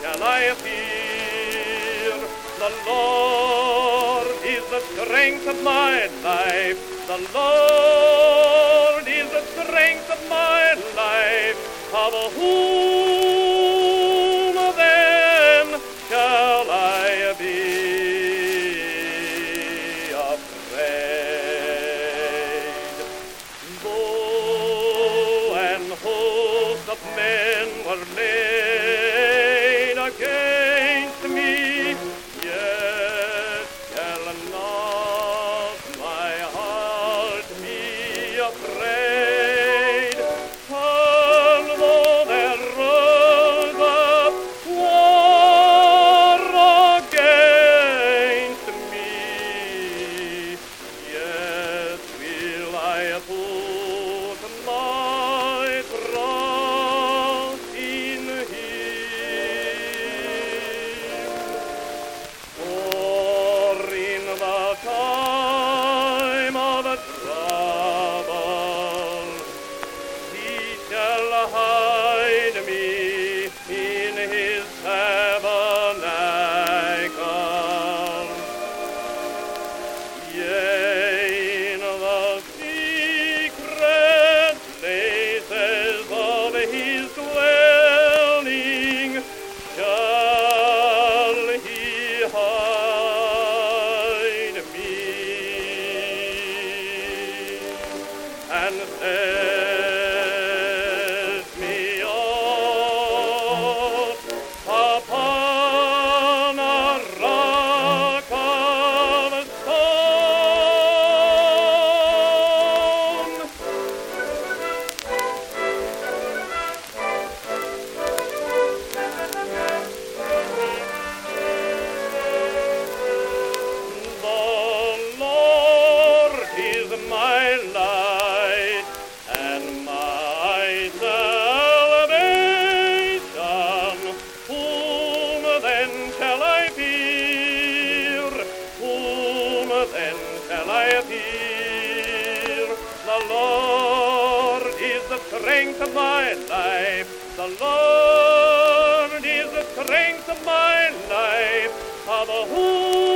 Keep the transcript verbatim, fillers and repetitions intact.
shall I fear? The Lord is the strength of my life. The Lord is the strength of my life. Of whom then shall I be afraid? Though an host of men were laid against me, yet shall not my heart be afraid. Although there rose up war against me, yet will I put my trust in Him. For in the time of trouble, He shall hide me in His tabernacle. Yea, in the secret places of His dwelling shall He hide me, and set me up upon a rock of stone. The Lord is my light and my salvation. Whom then shall I fear? Whom then shall I fear? The Lord is the strength of my life. The Lord is the strength of my life. Of whom